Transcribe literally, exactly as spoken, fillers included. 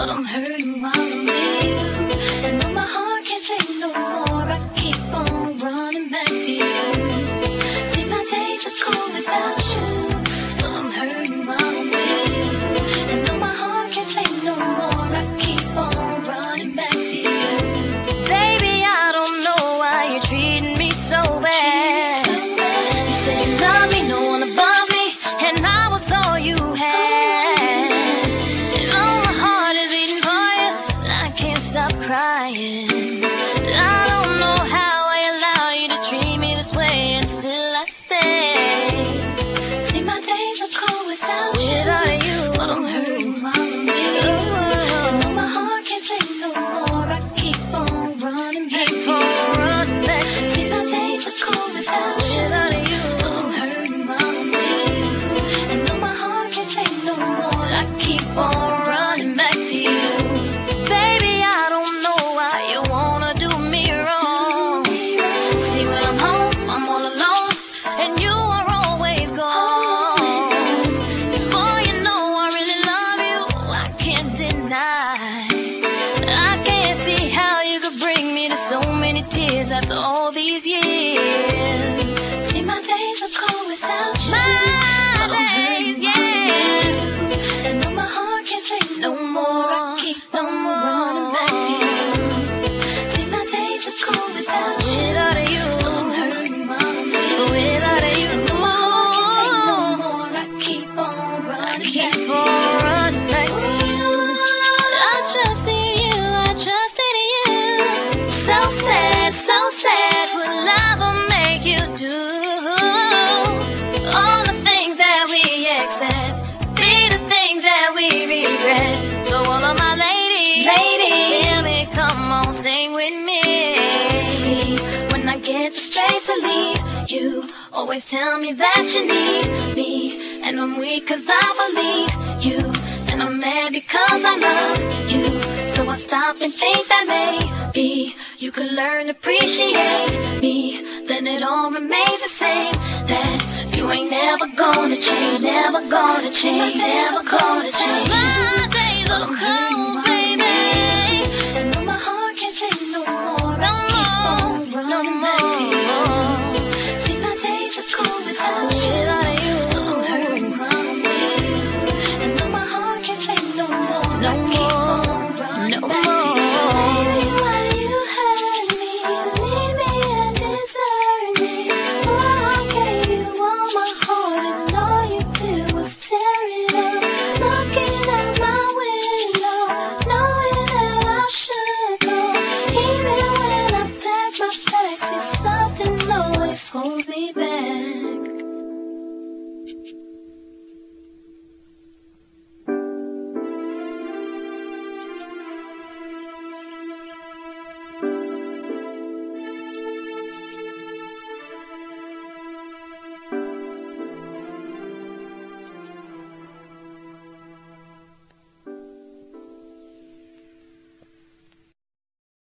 but I'm hurting while I'm with you. And though my heart can't take no more, I keep on running back to you. See, my days are cold without you, but I'm hurting while I'm with you. And though my heart can't take no more, I keep on running back to you. Baby, I don't know why you're treating me so bad. You said you love me, no one above me, and I was all you had. And all my heart is beating for you, I can't stop crying. I don't know how I allow you to treat me this way, and still I stay. See, my days are cold without you, without you, but I'm hurting while I'm with you. And though my heart can't take no more, I keep on running back to you. See, my days are cold without you, without you, but I'm hurting while I'm with you. And though my heart can't take no more, I keep on running back to you. Baby, I don't know why you wanna do me wrong. See, when I'm home, I'm all alone, and you are always gone. Boy, you know I really love you, I can't deny. I can't see how you could bring me to so many tears after all these years. See, my days are cold without you, but I'm hurting while I'm with you. And though my heart can't take no more, I keep on running back to you. See, my days are cold without you, without you, but I'm hurting while I'm with you. Without you, and though my heart can't take no more, I keep on running back to you. Running back to you. I trusted you, I trusted you. So sad, so sad, what love will make you do. All the things that we accept be the things that we regret. So all of my ladies, ladies, hear me, come on, sing with me. See, when I get the strength to leave, you always tell me that you need me. And I'm weak cause I believe you, and I'm mad because I love you. So I stop and think that maybe you could learn to appreciate me. Then it all remains the same, that you ain't never gonna change, never gonna change, never gonna change. My days are cold, baby, and though my heart can't take no more, I keep on running back to you. See, my days are cold without you, but I'm hurting while I'm with you. And though my heart can't take no more, I keep on running back to you.